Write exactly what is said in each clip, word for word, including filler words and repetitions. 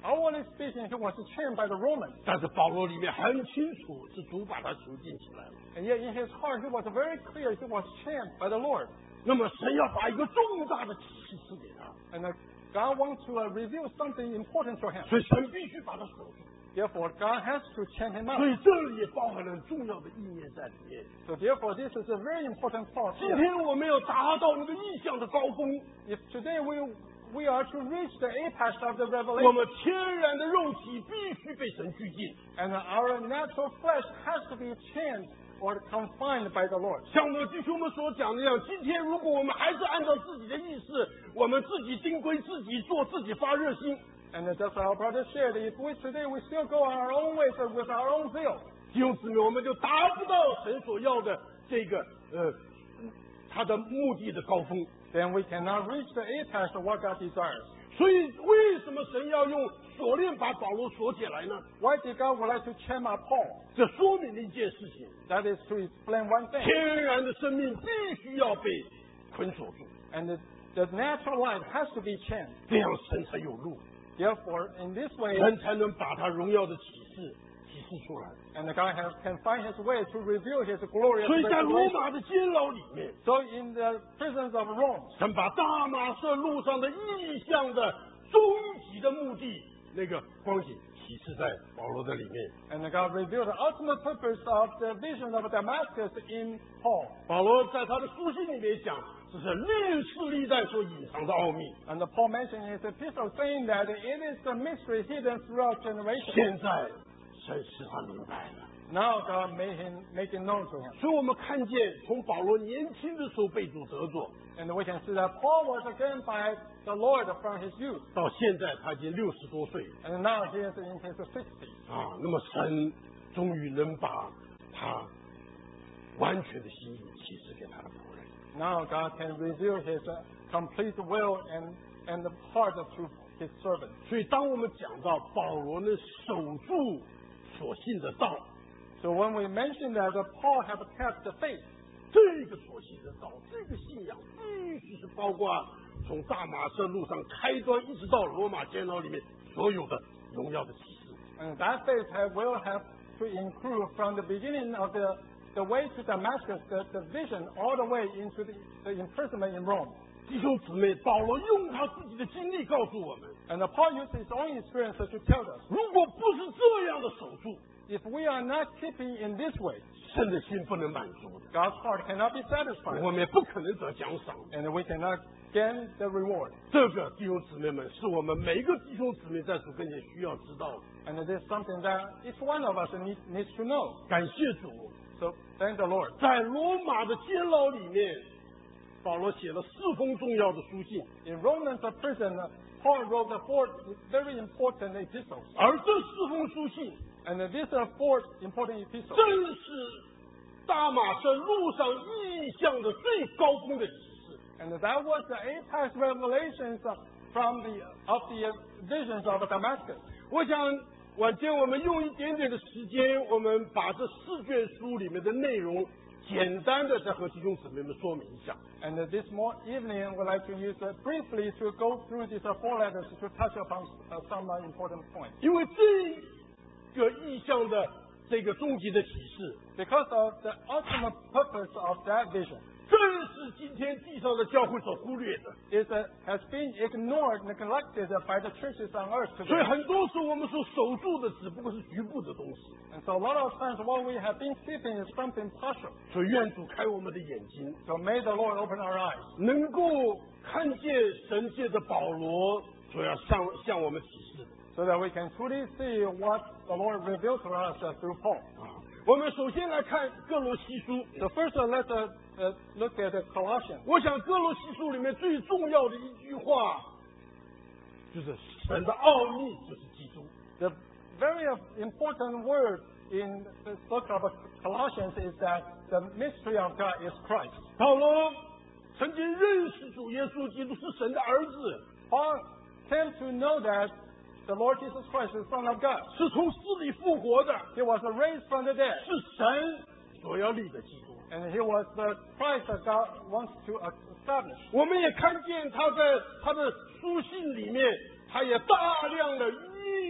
Outwardly speaking, he was chained by the Romans. 但是保罗里面很清楚，是主把他囚禁起来了。 And yet in his heart, he was very clear he was chained by the Lord. 那么神要把一个重大的启示赐给他。 And uh, God wants to uh, reveal something important to him. 所以神必须把他守住。 Therefore, God has to chain him up. 所以这里也包含了很重要的意念在里面。 So therefore, this is a very important thought. 今天我们要达到那个意象的高峰。 If today we we are to reach the apex of the 我 revelation, 们天然的肉体必须被神拘禁。 and our natural flesh has to be chained or confined by the Lord. 像我们弟兄们所讲的一样，今天如果我们还是按照自己的意识，我们自己定规、自己做、自己发热心， And just our brother shared, if we today we still go our own ways with our own zeal, 弟兄姊妹，我们就达不到神所要的这个呃他的目的的高峰。 then we cannot reach the apex of what God desires. 所以，为什么神要用锁链把保罗锁起来呢？ Why did God would like to chain up Paul? 这说明了一件事情： That is to explain one thing. 天然的生命必须要被捆锁住， And the, the natural life has to be chained. 这样神才有路， Therefore, in this way, 人才能把他荣耀的启示启示出来。 and God has, can find his way to reveal his glorious 所以在罗 revelation. 马的监牢里面， So in the prisons of Rome, 神把大马色路上的意象的终极的目的那个光景启示在保罗的里面。 and God revealed the ultimate purpose of the vision of Damascus in Paul. 保罗在他的书信里面讲，这是历世历代所隐藏的奥秘。 And Paul mentioned in his epistle saying that it is the mystery hidden throughout generations. 现在神使他明白了。 Now God made him make it known to him. 所以我们看见，从保罗年轻的时候被主得着， And we can see that Paul was again by the Lord from his youth. 到现在他已经六十多岁 And now he is in his sixties. 啊，那么神终于能把他完全的心意启示给他的仆人。 Now God can reveal his uh, complete will and, and the heart of to his servant. 所以，当我们讲到保罗呢守住所信的道， So when we mention that uh, Paul have kept the faith, 这个所信的道，这个信仰必须是包括从大马色路上开端一直到罗马监牢里面所有的荣耀的启示。 and that faith have, will have to include from the beginning of the, the way to Damascus, the, the vision, all the way into the, the imprisonment in Rome. 弟兄姊妹，保罗用他自己的经历告诉我们， And uh, Paul used his own experience to tell us, 如果不是这样的守住， if we are not keeping in this way, 神的心不能满足的， God's heart cannot be satisfied, 我们也不可能得奖赏。 and we cannot gain the reward. 这个弟兄姊妹们，是我们每一个弟兄姊妹在主跟前需要知道的。 And it is something that each one of us need, needs to know. 感谢主， So thank the Lord. 在罗马的监牢里面，保罗写了四封重要的书信， In Romans prison, uh, Paul wrote the four very important epistles. 而这四封书信 And uh, these are four important epistles. 正是大马色路上意象的最高峰的启示。 And that was the apex revelations uh, from the, of the uh, visions of Damascus. 我想晚间我们用一点点的时间，我们把这四卷书里面的内容简单的再和弟兄姊妹们说明一下。 And uh, this more evening, we'd like to use uh, briefly to go through these uh, four letters to touch upon uh, some uh, important points. 因为这个意象的这个终极的启示， Because of the ultimate purpose of that vision, 正是今天地上的教会所忽略的。 is, uh, has been ignored, neglected by the churches on earth 所以 today. 很多时候我们所守住的只不过是局部的东西。 And so a lot of times what we have been keeping is something partial. 所以愿主开我们的眼睛， So may the Lord open our eyes, 能够看见神借着保罗所要向向我们启示的。 so that we can truly see what the Lord revealed to us uh, through Paul. 啊，我们首先来看哥罗西书。 So first, uh, let's uh, uh, look at the Colossians. 我想哥罗西书里面最重要的一句话，就是神的奥秘就是基督。 The very uh, important word in the book of Colossians is that the mystery of God is Christ. 保罗曾经认识主耶稣基督是神的儿子， Paul came to know that the Lord Jesus Christ is the Son of God. 是从死里复活的， He was raised from the dead, 是神所要立的基督。 and he was the Christ that God wants to establish. 我们也看见他在他的书信里面，他也大量的运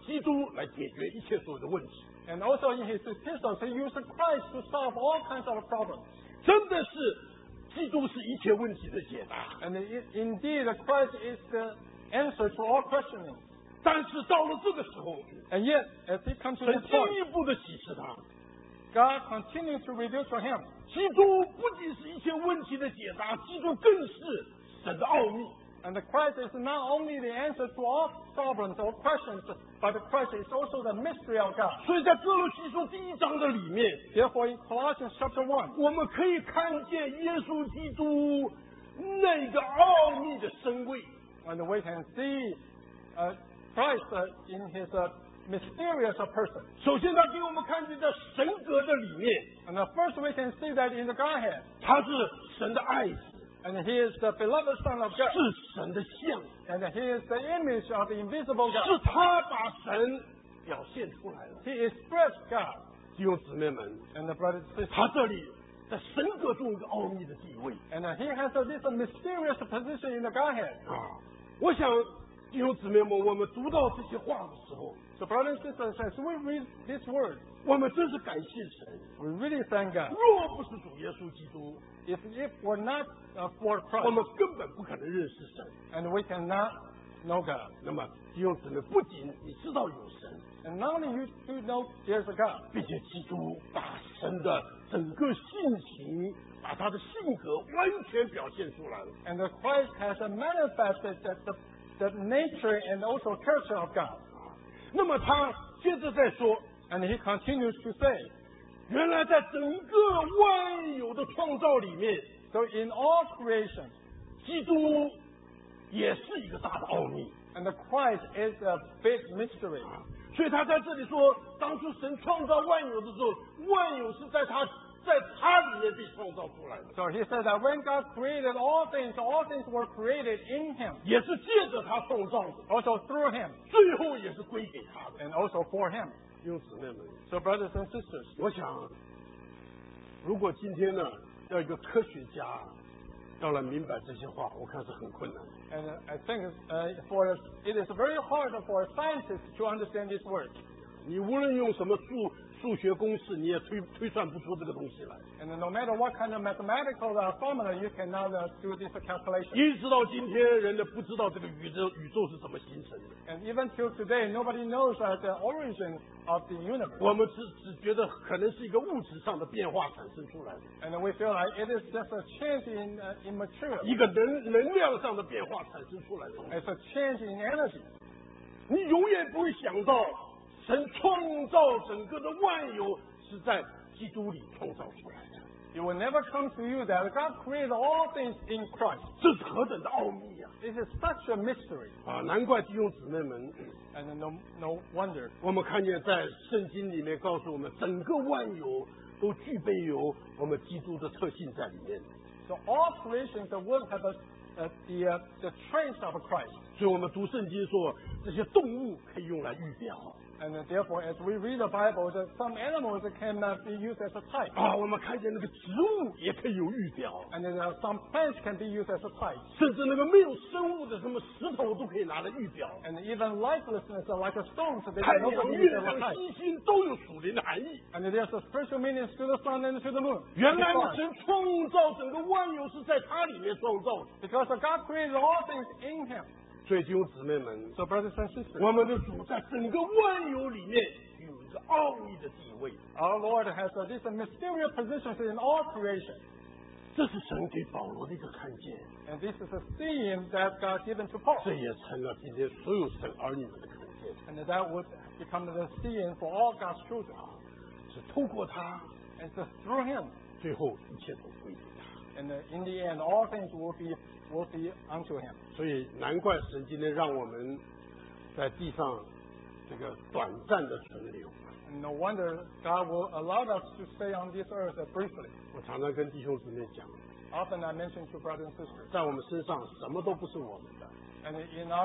基督来解决一切所有的问题。 And also in his epistles, he used Christ to solve all kinds of problems. 真的是，基督是一切问题的解答。 And indeed, Christ is the answer to all questioning. 但是到了这个时候， And yet, as he comes to 神 this 进 point, 一步的启示他， God continues to reveal to him. 基督不仅是一切问题的解答，基督更是神的奥秘。 And the Christ is not only the answer to all problems or questions, but the Christ is also the mystery of God. 所以在哥罗西书第一章的里面， Therefore, in Colossians chapter one, 我们可以看见耶稣基督那个奥秘的深位。 and we can see uh, Christ uh, in his uh, mysterious person. 首先，他给我们看见在神格的里面， And uh, first we can see that in the Godhead. 他是神的爱子， And he is the beloved Son of God. 是神的像， And he is the image of the invisible 是 God. 他把神表现出来了。 He expressed God. 弟兄姊妹们， And the brothers and sisters. 他这里在神格中一个奥秘的地位 And uh, he has uh, this uh, mysterious position in the Godhead. 啊！我想弟兄姊妹们，我们读到这些话的时候， So brothers and sisters, as we read this word, 我们真是感谢神。 we really thank God. 若不是主耶稣基督， If, if we're not uh, for 我 Christ, 们根本不可能认识神。 and we cannot know God. 那么弟兄姊妹，不仅你知道有神， And not only you do know there's a God, 并且基督把神的整个性情，把他的性格完全表现出来了。 and the Christ has uh, manifested that the, the nature and also character of God. 那么他接着再说， And he continues to say, 原来在整个万有的创造里面， so in all creation, 基督也是一个大的奥秘。 and the Christ is a big mystery. 所以他在这里说，当初神创造万有的时候，万有是在他在他里面被创造出来的， So he said that when God created all things, all things were created in him, 也是借着他创造的， also through him, 最后也是归给他的。 and also for him. 弟兄姊妹们， So brothers and sisters, 我想，如果今天呢，要一个科学家要来明白这些话，我看是很困难。 and uh, I think uh, for us, it is very hard for a scientist to understand this word. 你无论用什么数数学公式，你也推推算不出这个东西来。 And no matter what kind of mathematical uh, formula, you cannot uh, do this calculation. 一直到今天，人类不知道这个宇宙宇宙是怎么形成的。 And even till today, nobody knows uh, the origin of the universe. 我们只只觉得可能是一个物质上的变化产生出来的， And we feel like it is just a change in, uh, in material. 一个能能量上的变化产生出来的。 It's a change in energy. 你永远不会想到，神创造整个的万有是在基督里创造出来的， It will never come to you that God created all things in Christ. 这是何等的奥秘呀！ It is such a mystery. 啊，难怪弟兄姊妹们， And no, no wonder. 我们看见在圣经里面告诉我们，整个万有都具备有我们基督的特性在里面。 So all creations will have a, uh, the, uh, the trace of Christ. 所以我们读圣经说，这些动物可以用来预表。 And uh, therefore, as we read the Bible, that some animals cannot be used as a type. 啊，我们看见那个植物也可以有预表， And then uh, some plants can be used as a type. 甚至那个没有生物的什么石头都可以拿来预表。 And even lifelessness, uh, like a stone, so they 太 can also 阳、 be 月 used as a 亮、 type. 星星都有属灵的含义。 And there's a spiritual meaning to the sun and to the moon. 原来呢，神创造整个万有是在它里面创造的。 Because God created all things in Him. 所以弟兄姊妹们， So brothers and sisters, 我们的主在整个万有里面有一个奥秘的地位， our Lord has uh, these mysterious positions in all creation. 这是神给保罗的一个看见， And this is a theme that God given to Paul. 这也成了今天所有神儿女们的看见。 And that would become the theme for all God's children. 是透过他， And so through Him, 最后一切都归给他。 and uh, in the end, all things will be will be unto Him. 所以难怪神今天让我们在地上这个短暂的存留。 And no wonder God will allow us to stay on this earth uh, briefly. 我常常跟弟兄姊妹讲， Often I mention to brothers and sisters, 在我们身上什么都不是我们的， and in our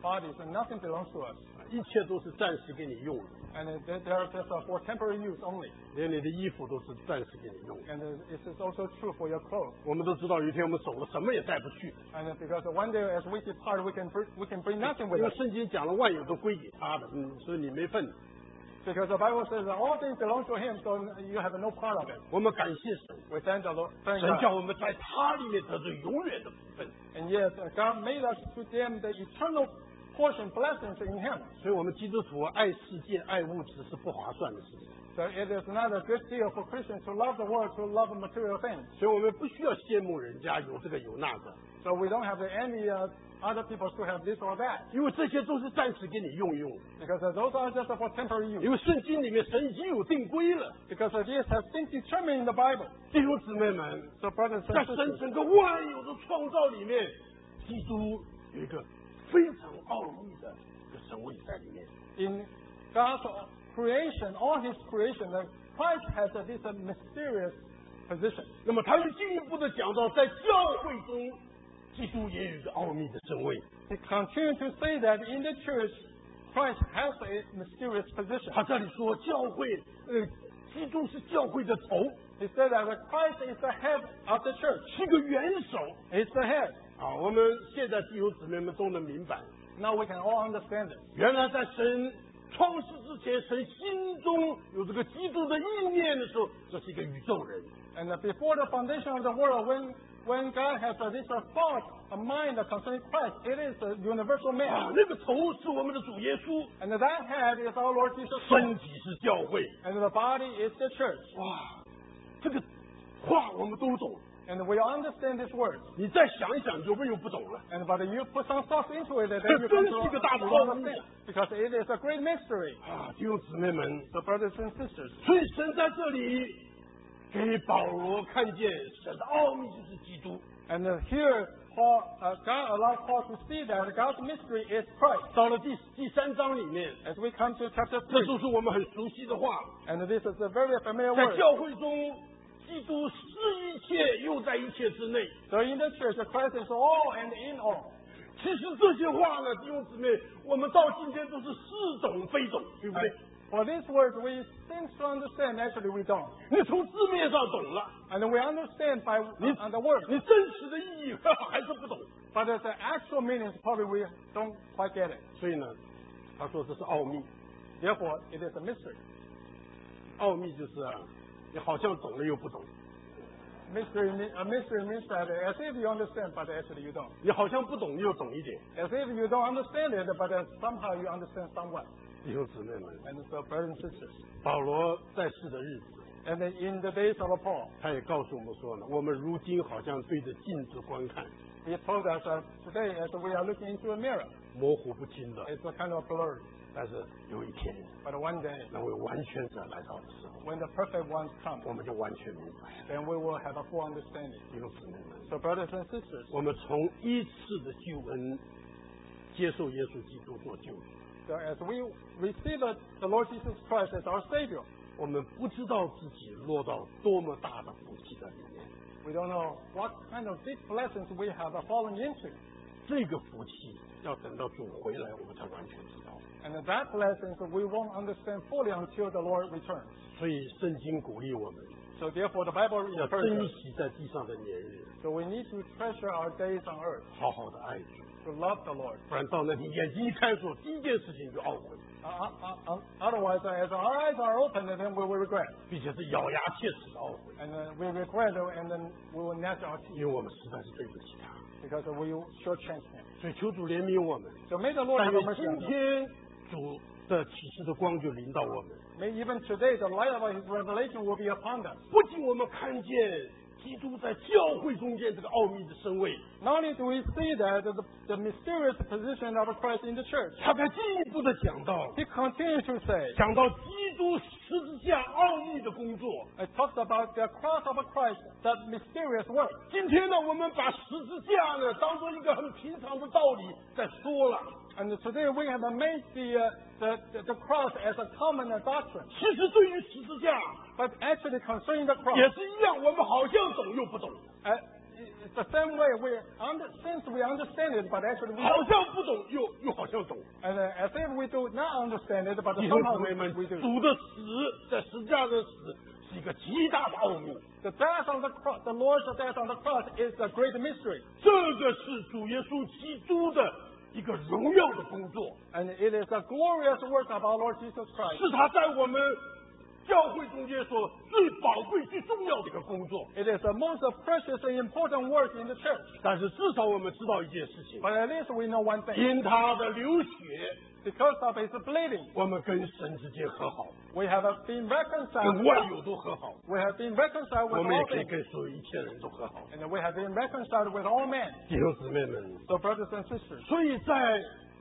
bodies, and nothing belongs to us. 一切都是暂时给你用的， And they they are just uh, for temporary use only. 连你的衣服都是暂时给你用的。 And uh, it is also true for your clothes. 我们都知道，有一天我们走了，什么也带不去， And uh, because one day as we depart, we can br- we can bring nothing 因 with 为 us. 圣经讲了万有都归给他的，嗯，所以你没份。 Because the Bible says that all things belong to Him, so you have no part of it. 我们感谢神， We thank the Lord. Thank 神 God. 叫我们在他里面得着永远的福分， And yes, uh, God made us to them the eternal portion blessings in Him. 所以我们基督徒爱世界、爱物质是不划算的事情， So it is not a good deal for Christians to love the world, to love material things. 所以我们不需要羡慕人家有这个有那个， So we don't have to envy uh, other people to have this or that. 因为这些都是暂时给你用用， Because uh, those are just for temporary use. 因为圣经里面神已经有定规了。 Because uh, this has been determined in the Bible. 弟兄姊妹们， So brothers 在 and 神 sisters, 整个万有的创造里面，基督有一个非常奥秘的一个神位在里面。 in God's creation, all His creation, uh, Christ has uh, this uh, mysterious position. 那么他又进一步的讲到，在教会中，基督也有一个奥秘的身位。 He continued to say that in the church, Christ has a mysterious position. 他这里说，教会，呃，基督是教会的头， He said that Christ is the head of the church. 是个元首。 He's the head. 啊，我们现在弟兄姊妹们都能明白， Now we can all understand it. 原来在神创世之前，神心中有这个基督的意念的时候，这是一个宇宙人。 And uh, before the foundation of the world, when when God has uh, this uh, thought, a mind uh, concerning Christ, it is a universal 啊 man.， 那个头是我们的主耶稣， And that head is our Lord Jesus 身 Christ. 体是教会。 And the body is the church. 哇，这个话我们都懂， And we understand these words. 你再想一想就没有不懂了。 And but you put some thoughts into it, and then you come to 这是一个大的 to 奥秘。 understand. Because it is a great mystery. 啊，弟兄姊妹们， So brothers and sisters, 所以神在这里给保罗看见神的奥秘就是基督。 and uh, here Paul, uh, God allowed Paul to see that God's mystery is Christ. 到了第第三章里面， As we come to chapter 这 three, 都是我们很熟悉的话。 and this is a very familiar 在 word. 教会中，基督是一切，又在一切之内。 So in the church, Christ is all and in all. 其实这些话呢，弟兄姊妹，我们到今天都是似懂非懂，对不对？ For these words, we seem to understand. Actually, we don't. 你从字面上懂了， And we understand by uh, the word. 你真实的意义还是不懂。 But the actual meanings, probably we don't quite get it. 所以呢，他说这是奥秘。 Therefore, it is a mystery. 奥秘就是啊，你好像懂了又不懂， Mystery, mean- a mystery means that as if you understand, but actually you don't. 你好像不懂又懂一点。 As if you don't understand it, but uh, somehow you understand somewhat. 弟兄姊妹们， And so, brothers and sisters, 保罗在世的日子， and then in the days of Paul, 他也告诉我们说呢，我们如今好像对着镜子观看， he told us that today, as we are looking into a mirror, 模糊不清的， it's a kind of blurry. 但是有一天， But one day, 那位完全者来到的时候， when the perfect ones come, 我们就完全明白。 then we will have a full understanding. 弟兄姊妹们， So, brothers and sisters, 我们从一次的救恩接受耶稣基督做救主， so as we receive the the Lord Jesus Christ as our Savior, 我们不知道自己落到多么大的福气在里面。 we don't know what kind of big blessings we have fallen into. 这个福气要等到主回来，我们才完全知道。 And that blessings we won't understand fully until the Lord returns. 所以圣经鼓励我们 So therefore, the Bible 要 encourages 珍 us. 惜在地上的年日， So we need to treasure our days on earth, 好好的爱主， to love the Lord. 不然到那天眼睛一开锁，第一件事情就懊悔， Uh, uh, uh, otherwise, uh, as our eyes are open, then we will regret. 并且是咬牙切齿的懊悔， And uh, we regret, uh, and then we will gnash our 因 teeth 为我们实在是对不起他。 because we will shortchange Him. 所以求主怜悯我们， So may the Lord 但 have 愿 mercy 今 on us. 天主的启示的光就临到我们。 May even today the light of His revelation will be upon us. 不仅我们看见基督在教会中间这个奥秘的身位， Not only do we see that the, the mysterious position of Christ in the church, 他还进一步的讲到， He continues to say, 讲到基督十字架奥秘的工作。 it talks about the cross of Christ, that mysterious work. 今天呢，我们把十字架呢当做一个很平常的道理在说了。 And today we have made the, uh, the, the, the cross as a common doctrine. 其实对于十字架 But actually concerning the cross, 也是一样，我们好像懂又不懂。 uh, it's the same way we under, since we understand it, but actually we 好像不懂，又又好像懂。 and uh, as if we do not understand it, but 弟兄 somehow 姊妹 we, 们， we do. 主的死在十字架的死是一个极大的奥秘， The death on the cross, the Lord's death on the cross is a great mystery, 这个是主耶稣基督的一个荣耀的工作， and it is a glorious work of our Lord Jesus Christ. 是他在我们教会中间所最宝贵、最重要的一个工作。 It is the most precious and important work in the church. 但是至少我们知道一件事情， But at least we know one thing. 因他的流血， Because of his bleeding, 我们跟神之间和好， we have been reconciled. 跟万有都和好， We have been reconciled 我 with 们也 all 可以 things. 跟所有一切人都和好。 And we have been reconciled with all men. 弟兄姊妹们， So brothers and sisters, 所以在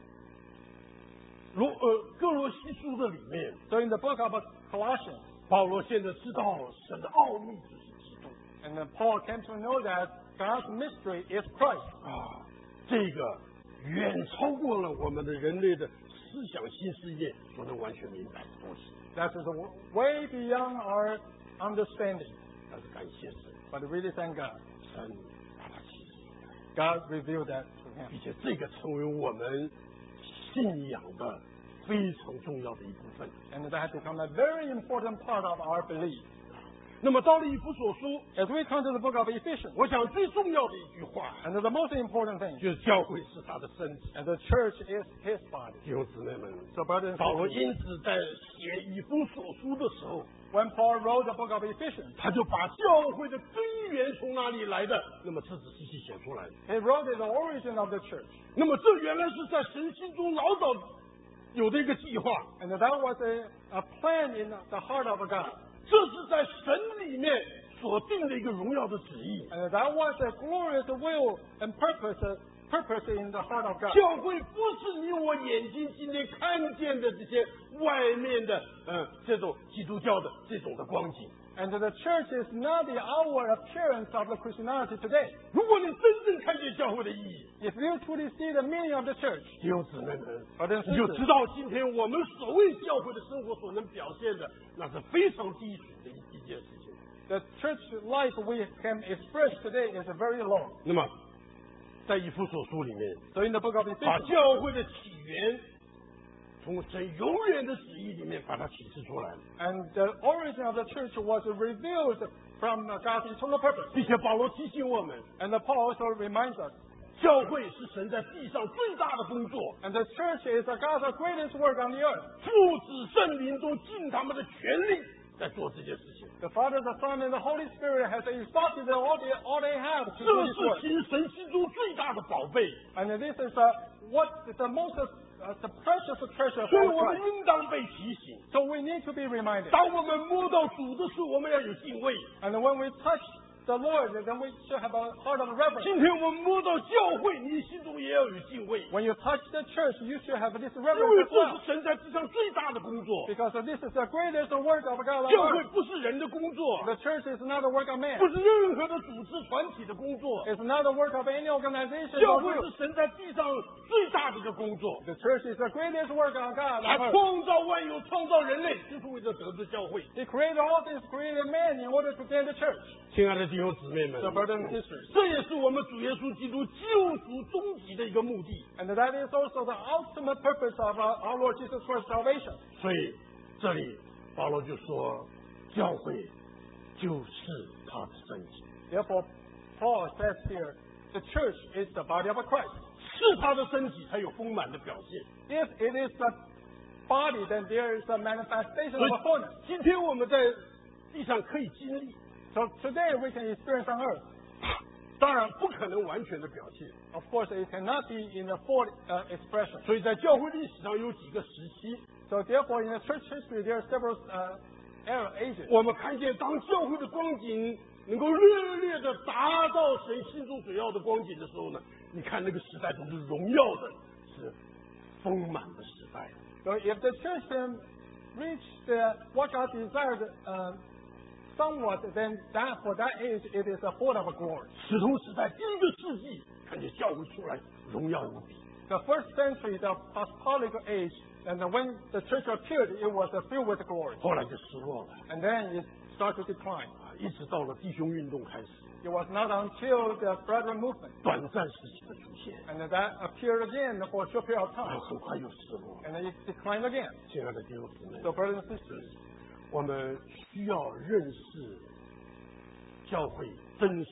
罗呃哥罗西书的里面， so in the book of Colossians, 保罗现在知道神的奥秘就是基督 and then Paul came to know that God's mystery is Christ. 啊，这个远超过了我们的人类的思想新世界所能完全明白的东西。 That is way beyond our understanding. 但是感谢神， But really thank God. 神把它启示， God revealed that to him. 并且这个成为我们信仰的非常重要的一部分。 And that has become a very important part of our belief. 那么到了以弗所书， As we come to the book of Ephesians, 我想最重要的一句话 and the most important thing, 就是教会是他的身体。 and the church is his body. 弟兄姊妹们， So brothers and 保罗 sisters, 因此在写以弗所书的时候， when Paul wrote the book of Ephesians, 他就把教会的根源从哪里来的，那么仔仔细细写出来。 he wrote the origin of the church. 那么这原来是在神心中老早有的一个计划， And that was a, a plan in the heart of God. 这是在神里面所定的一个荣耀的旨意。 And that was a glorious will and purpose, purpose in the heart of God. 教会不是你我眼睛今天看见的这些外面的，嗯，这种基督教的这种的光景。 And the church is not the outward appearance of the Christianity today. 如果你真正看见教会的意义， If you truly see the meaning of the church, 弟兄姊妹们， brothers 你 and 就知 sisters, 道今天我们所谓教会的生活所能表现的，那是非常低俗的一一件事情。 the church life we can express today is very low. 那么，在以弗所书里面， So in the book of 把 Ephesians, 教会的起源从神永远的旨意里面把它启示出来， and the origin of the church was revealed from God's eternal purpose. 并且保罗提醒我们， And Paul also reminds us, 教会是神在地上最大的工作， and the church is God's greatest work on the earth. 父子圣灵都尽他们的全力在做这件事情。 The Father, the Son, and the Holy Spirit has exhausted all they, all they have to 这 do this 是 work. 其实神心中最大的宝贝， And this is uh, what is the most uh, the precious treasure 所以 for 我们 Christ. 应当被提醒。 So we need to be reminded. 当我们摸到主的时候，我们要有敬畏。 And when we touch the Lord, then we should have a heart of reverence. 今天我们摸到教会，你心中也要有敬畏， When you touch the church, you should have this 因 reverence 为 as 这 well. 是神在地上最大的工作。 Because this is the greatest work of God on 教会 earth. 不是人的工作， The church is not the work of man. 不是任何的组织团体的工作， It's not the work of any organization 教 or 会 group. 是神在地上最大的一个工作。 The church is the greatest work of God 他 on earth. 创造万有，创造人类，就是为了得知教会。 He created all things, created man in order to gain the church. 亲爱的弟兄姊妹们 So，brothers and sisters, 这也是我们主耶稣基督救赎终极的一个目的。 and that is also the ultimate purpose of our, our Lord Jesus Christ's salvation. 所以这里保罗就说，教会就是他的身体， Therefore, Paul says here, the church is the body of Christ. 是他的身体才有丰满的表现。 If it is the body, then there is a manifestation 所 of 以 a fullness. 今天我们在地上可以经历， So today we can experience on earth. 当然不可能完全的表现。 Of course, it cannot be in a full uh, expression. 所以在教会历史上有几个时期， So therefore, in the church history, there are several uh, era ages. 我们看见当教会的光景能够略略的达到神心中所要的光景的时候呢，你看那个时代都是荣耀的，是丰满的时代。 So if the church can reach the, what God desired uh, somewhat, then that for that age, it is a full of glory. 使徒时代第一个世纪，看见教会出来荣耀无比。 The first century, the apostolic age, and when the church appeared, it was filled with glory. 后来就失落了。 And then it start to decline. 啊，一直到了弟兄运动开始， It was not until the Brethren movement 短暂时期的出现， and that appeared again for a short period of 啊， time, 很快又失落。 and then it declined again. 亲爱的弟兄姊妹， So, brothers and sisters, 我们需要认识教会真实